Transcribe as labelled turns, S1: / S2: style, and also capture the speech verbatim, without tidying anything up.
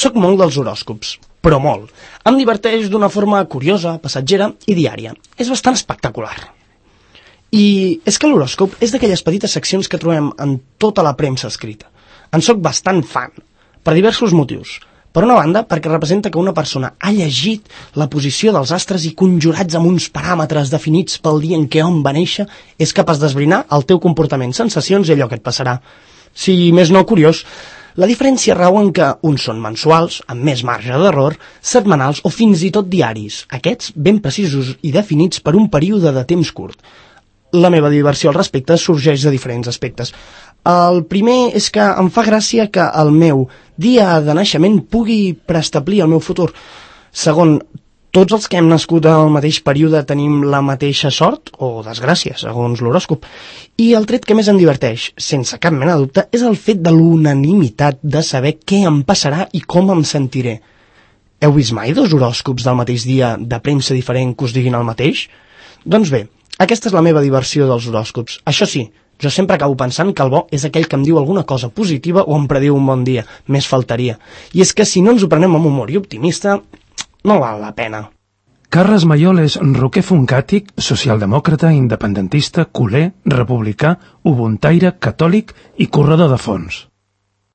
S1: Soc molt dels horòscops, però molt. Em diverteix d'una forma curiosa, passatgera i diària. És bastant espectacular. I és que l'horòscop és d'aquelles petites seccions que trobem en tota la premsa escrita. En soc bastant fan, per diversos motius. Per una banda, perquè representa que una persona ha llegit la posició dels astres i conjurats amb uns paràmetres definits pel dia en què hom va néixer, és capaç d'esbrinar el teu comportament, sensacions i allò que et passarà. Si més no, curiós, la diferència rau en que uns són mensuals, amb més marge d'error, setmanals o fins i tot diaris, aquests ben precisos i definits per un període de temps curt. La meva diversió al respecte sorgeix de diferents aspectes. El primer és que em fa gràcia que el meu dia de naixement pugui preestablir el meu futur. Segon, tots els que hem nascut al mateix període tenim la mateixa sort o desgràcia, segons l'horòscop. I el tret que més em diverteix, sense cap mena de dubte, és el fet de l'unanimitat de saber què em passarà i com em sentiré. Heu vist mai dos horòscops del mateix dia de premsa diferent que us diguin el mateix? Doncs bé, aquesta és la meva diversió dels horòscops. Això sí, jo sempre acabo pensant que el bo és aquell que em diu alguna cosa positiva o em prediu un bon dia. Més faltaria. I és que si no ens ho prenem amb humor i optimista, no val la pena.
S2: Carles Mayol és roquer funkàtic, socialdemòcrata, independentista, culer, republicà, ubuntaire, catòlic i corredor de fons.